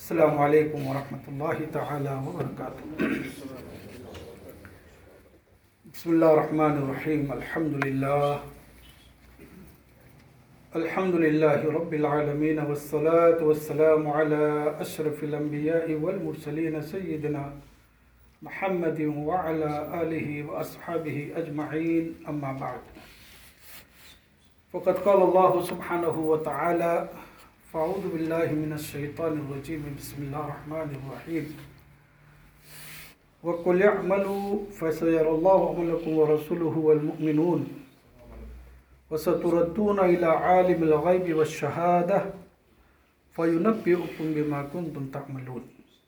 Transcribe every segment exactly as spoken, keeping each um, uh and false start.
السلام عليكم ورحمة الله تعالى وبركاته. بسم الله الرحمن الرحيم. الحمد لله الحمد لله رب العالمين والصلاة والسلام على أشرف الأنبياء والمرسلين سيدنا محمد وعلى آله وأصحابه أجمعين. أما بعد، فقد قال الله سبحانه وتعالى: فأعوذ بالله من الشيطان الرجيم. بسم الله الرحمن الرحيم. وقل اعملوا فسيرى الله عملكم ورسوله والمؤمنون وستردون إلى عالم الغيب والشهادة فينبئكم بما كنتم تعملون.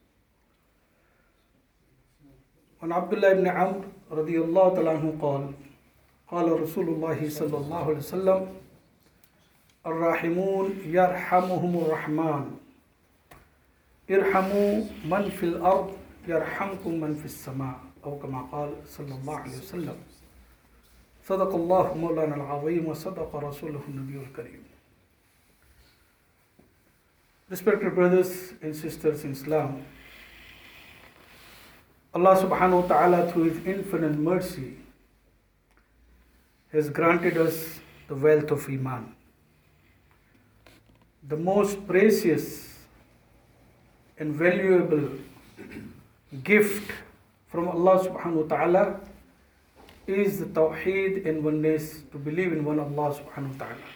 وعن عبد الله بن عمرو رضي الله تعالى عنه قال: قال رسول الله صلى الله عليه وسلم: الراحمون يرحمهم الرحمن ارحموا من في الأرض يرحمكم من في السماء، أو كما قال صلى الله عليه وسلم. صدق الله مولانا العظيم وصدق رسوله النبي الكريم. Respected brothers and sisters in Islam, Allah subhanahu wa ta'ala, through His infinite mercy, has granted us the wealth of Iman. The most precious and valuable gift from Allah subhanahu wa ta'ala is the Tawheed and oneness, to believe in one Allah subhanahu wa ta'ala.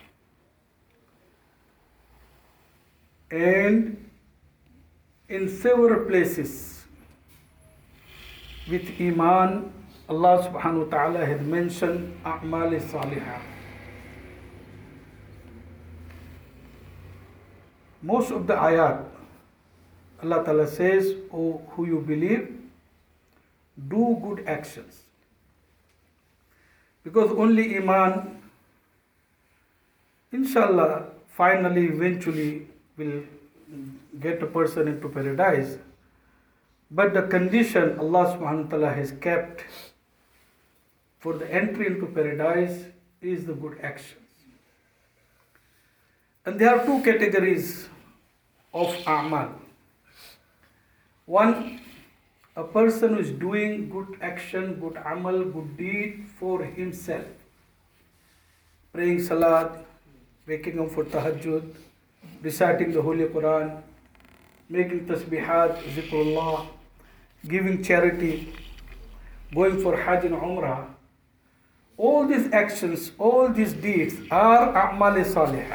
And in several places with Iman, Allah subhanahu wa ta'ala has mentioned A'mal Salihah. Most of the ayat, Allah Ta'ala says, "O who you believe, do good actions." Because only Iman, inshallah, finally, eventually will get a person into paradise. But the condition Allah subhanahu wa ta'ala has kept for the entry into paradise is the good actions. And there are two categories of a'mal. One, a person who is doing good action, good amal, good deed for himself. Praying salat, waking up for tahajjud, reciting the Holy Quran, making tasbihat, zikrullah, giving charity, going for Hajj and Umrah. All these actions, all these deeds are a'mal salihah.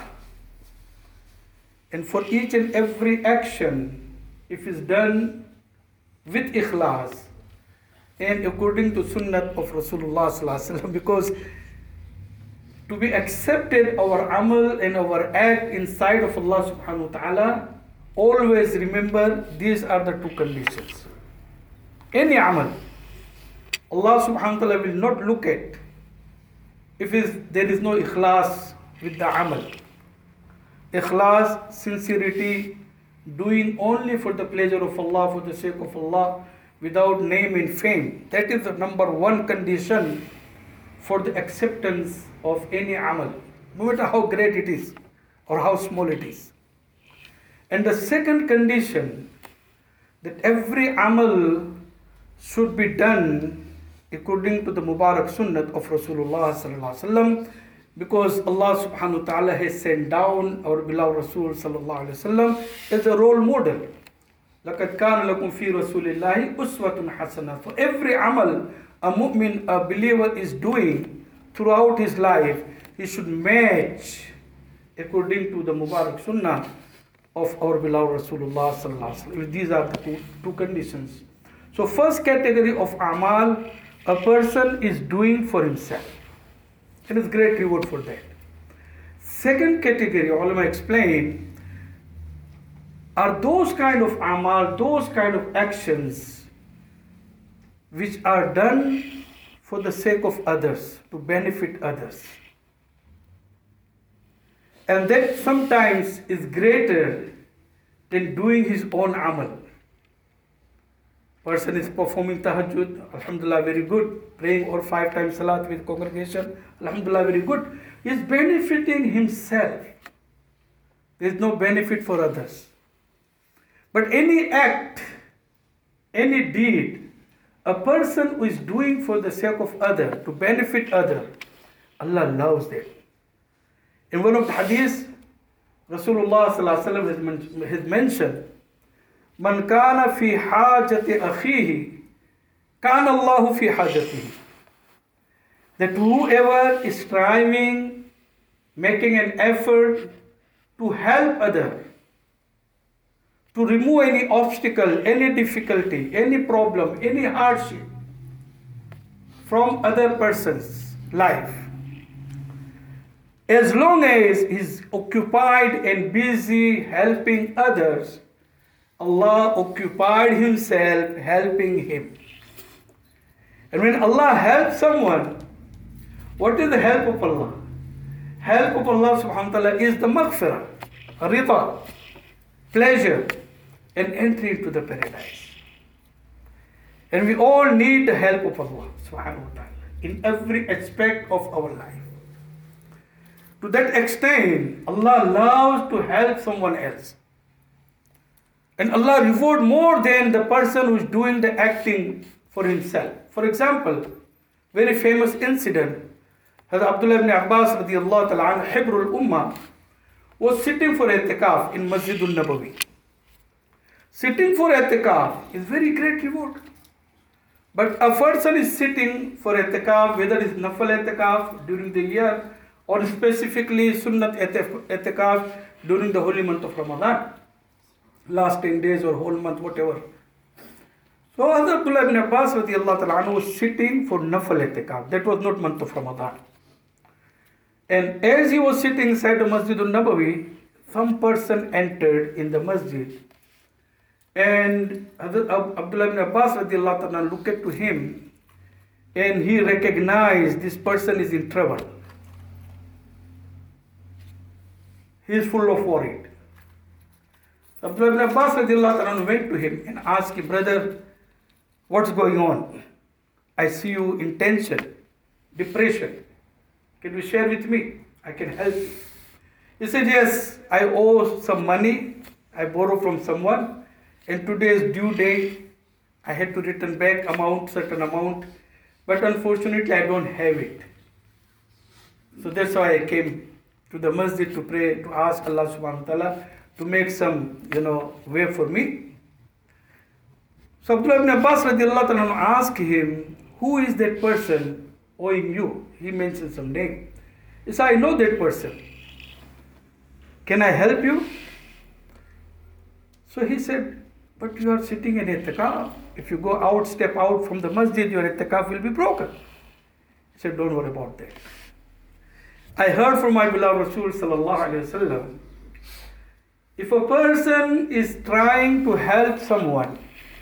And for each and every action, if it's done with ikhlas and according to sunnah of Rasulullah sallallahu alaihi wasallam, because to be accepted our amal and our act inside of Allah subhanahu wa ta'ala, always remember these are the two conditions. Any amal, Allah subhanahu wa ta'ala will not look at if is, there is no ikhlas with the amal. Ikhlas, sincerity, doing only for the pleasure of Allah, for the sake of Allah, without name and fame. That is the number one condition for the acceptance of any amal, no matter how great it is or how small it is. And the second condition, that every amal should be done according to the Mubarak Sunnah of Rasulullah sallallahu alaihi wasallam, because Allah subhanahu wa ta'ala has sent down our beloved Rasul sallallahu alaihi wasallam as a role model. لَقَدْ كَانَ لَكُمْ فِي رَسُولِ اللَّهِ أُسْوَةٌ حَسَنَةٌ. For every amal a mu'min, a believer is doing throughout his life, he should match according to the Mubarak Sunnah of our beloved Rasulullah sallallahu alaihi wasallam. These are the two, two conditions. So first category of amal, a person is doing for himself, and it's great reward for that. Second category, ulama explain, are those kind of amal, those kind of actions which are done for the sake of others, to benefit others. And that sometimes is greater than doing his own amal. Person is performing tahajjud, alhamdulillah, very good. Praying or five times salat with congregation, alhamdulillah, very good. He is benefiting himself. There is no benefit for others. But any act, any deed, a person who is doing for the sake of other, to benefit other, Allah loves that. In one of the hadiths, Rasulullah sallallahu alaihi wasallam has mentioned, "Man kana fi hajati akhihi, kana Allahu fi hajatihi." That whoever is striving, making an effort to help other, to remove any obstacle, any difficulty, any problem, any hardship from other person's life, as long as he's occupied and busy helping others, Allah occupied himself helping him. And when Allah helps someone, what is the help of Allah? Help of Allah subhanahu wa ta'ala is the maghfirah, rida, pleasure, and entry into the paradise. And we all need the help of Allah subhanahu wa ta'ala in every aspect of our life. To that extent, Allah loves to help someone else. And Allah reward more than the person who is doing the acting for himself. For example, very famous incident, Hazrat Abdullah ibn Abbas radiallahu ta'ala anhu, Hibrul Ummah, was sitting for i'tikaf in Masjidul Nabawi. Sitting for i'tikaf is very great reward. But a person is sitting for i'tikaf, whether it's nafal i'tikaf during the year or specifically sunnat i'tikaf during the holy month of Ramadan, last ten days or whole month, whatever. So Hazrat Abdullah ibn Abbas radiallahu ta'ala anhu was sitting for nafal i'tikaf. That was not month of Ramadan. And as he was sitting inside the Masjid al-Nabawi, some person entered in the masjid. And Hazrat Abdullah ibn Abbas radiallahu ta'ala looked to him and he recognized this person is in trouble. He is full of worry. Abdullah ibn Abbas radiallahu ta'ala went to him and asked him, "Brother, what's going on? I see you in tension, depression. Can you share with me? I can help you." He said, "Yes, I owe some money. I borrow from someone. And today's due date, I had to return back amount, certain amount. But unfortunately, I don't have it. So that's why I came to the masjid to pray, to ask Allah subhanahu wa ta'ala to make some, you know, way for me." So Abdullah ibn Abbas radiallahu ta'ala asked him, "Who is that person owing you?" He mentioned some name. He said, "I know that person. Can I help you?" So he said, "But you are sitting in i'tikaf. If you go out, step out from the masjid, your i'tikaf will be broken." He said, "Don't worry about that. I heard from my beloved Rasul sallallahu alaihi wasallam, if a person is trying to help someone,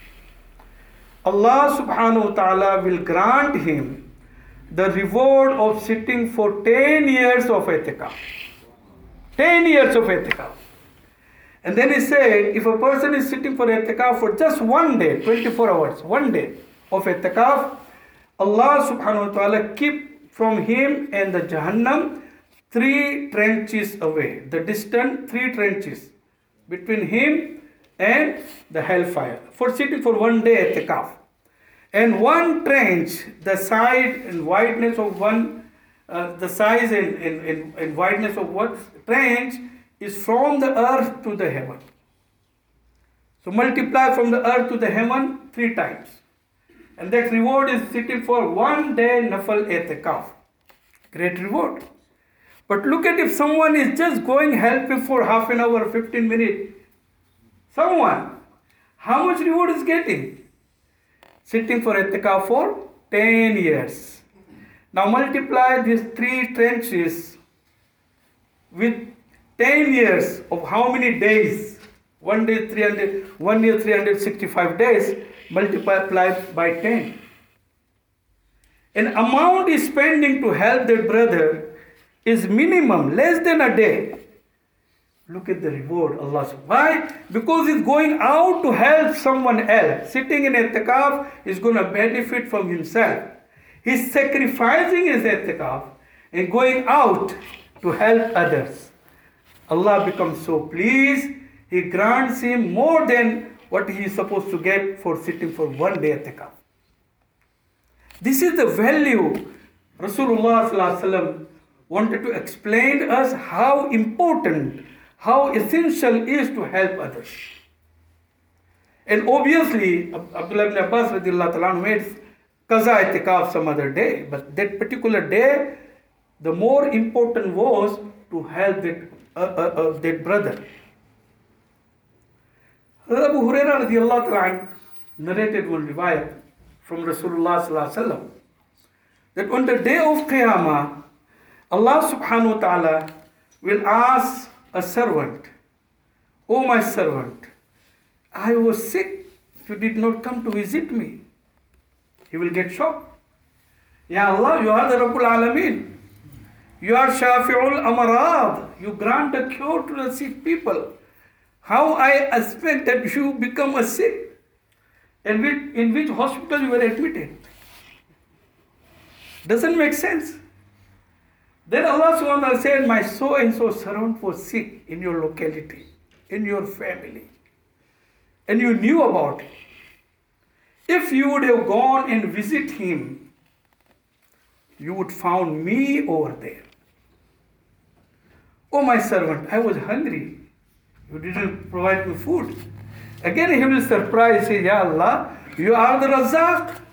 Allah subhanahu wa ta'ala will grant him the reward of sitting for ten years of i'tikaf. ten years of i'tikaf. And then he said, if a person is sitting for i'tikaf for just one day, twenty-four hours, one day of i'tikaf, Allah subhanahu wa ta'ala keep from him and the Jahannam three trenches away. The distant three trenches between him and the hellfire for sitting for one day i'tikaf. And one trench, the side and wideness of one, uh, the size and, and, and, and wideness of one trench is from the earth to the heaven. So multiply from the earth to the heaven three times. And that reward is sitting for one day nafal i'tikaf. Great reward. But look at if someone is just going helping for half an hour, fifteen minutes. Someone, how much reward is getting? Sitting for i'tikaf for ten years. Now multiply these three trenches with ten years of how many days? One day three hundred, one year three hundred sixty-five days, multiplied by ten. An amount is spending to help that brother is minimum, less than a day. Look at the reward Allah says. Why? Because he's going out to help someone else. Sitting in i'tikaf is going to benefit from himself. He's sacrificing his i'tikaf and going out to help others. Allah becomes so pleased. He grants him more than what he is supposed to get for sitting for one day i'tikaf. This is the value Rasulullah sallallahu alaihi wasallam wanted to explain to us how important, how essential it is to help others. And obviously, Abdullah ibn Abbas radiallahu ta'ala made qaza i'tikaf some other day, but that particular day, the more important was to help that, uh, uh, uh, that brother. Abu Hurairah radiallahu ta'ala narrated one riwayat from Rasulullah sallallahu alaihi wasallam that on the day of Qiyamah, Allah subhanahu wa ta'ala will ask a servant, "Oh my servant, I was sick, you did not come to visit me." He will get shocked. Ya Allah, you are the Rabbul Alameen. You are Shafi'ul Amarad. You grant a cure to the sick people. How I expect that you become a sick? And which, in which hospital you were admitted? Doesn't make sense. Then Allah subhanahu wa ta'ala said, my so and so servant was sick in your locality, in your family. And you knew about it. If you would have gone and visit him, you would found me over there. Oh my servant, I was hungry. You didn't provide me food. Again he will surprise, say, Ya Allah, you are the Razzaq.